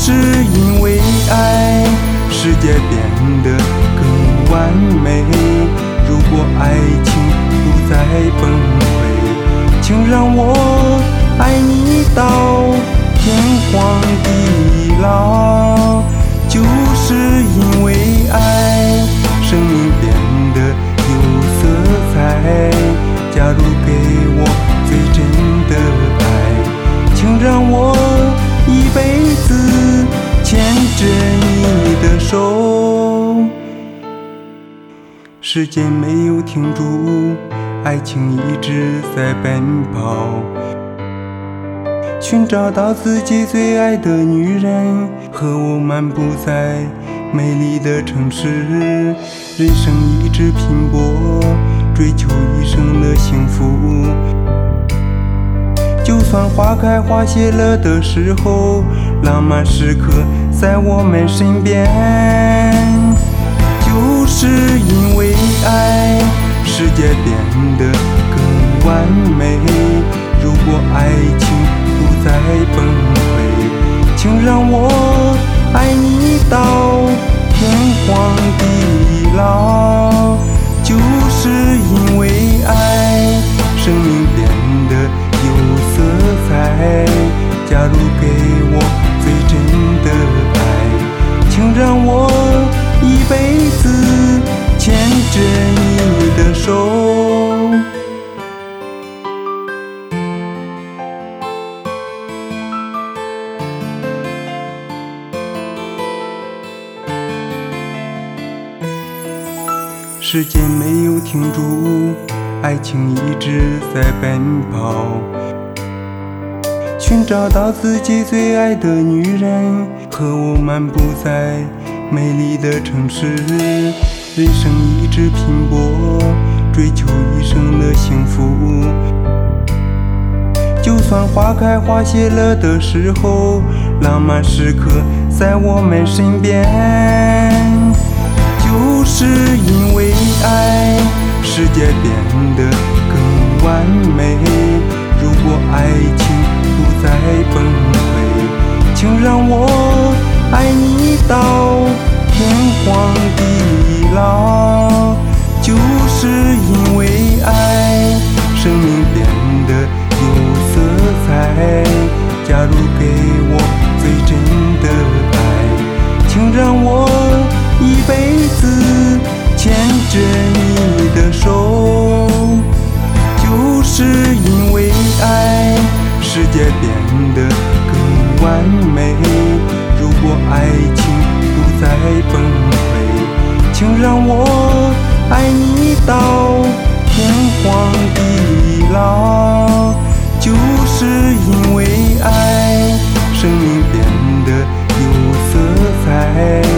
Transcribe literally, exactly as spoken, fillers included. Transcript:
就是因为爱，世界变得更完美。如果爱情不再崩溃，请让我爱你到天荒地老。就是因为爱，生命变得有色彩。假如给我最真的爱，请让我一辈子牵着你的手。时间没有停住，爱情一直在奔跑，寻找到自己最爱的女人，和我漫步在美丽的城市。人生一直拼搏，追求一生的幸福。就算花开花谢了的时候，浪漫时刻在我们身边。就是因为爱，世界变得更完美。如果爱情不再崩溃，请让我爱你到天荒地老。就是因为爱，生命变得有色彩。假如给我最真的爱，请让我一辈子牵着你的手。时间没有停住，爱情一直在奔跑，寻找到自己最爱的女人，和我漫步在美丽的城市。人生一直拼搏，追求一生的幸福。就算花开花谢了的时候，浪漫时刻在我们身边。就是因为爱，世界变得更完美。如果爱情不再崩溃，请让我爱你到天荒地老。就是因为爱，生命变得有色彩。假如给我最真的爱，请让我一辈子牵着你的手。就是因为爱，世界变得更完美。如果爱情不再崩溃，请让我爱你到天荒地老。就是因为爱，生命变得有色彩。假如给我最真的爱，请让我一辈子牵着你的手。就是因为爱，世界变得更完美。如果爱情不再崩溃，请让我爱你到天荒地老。就是因为爱，生命变得有色彩。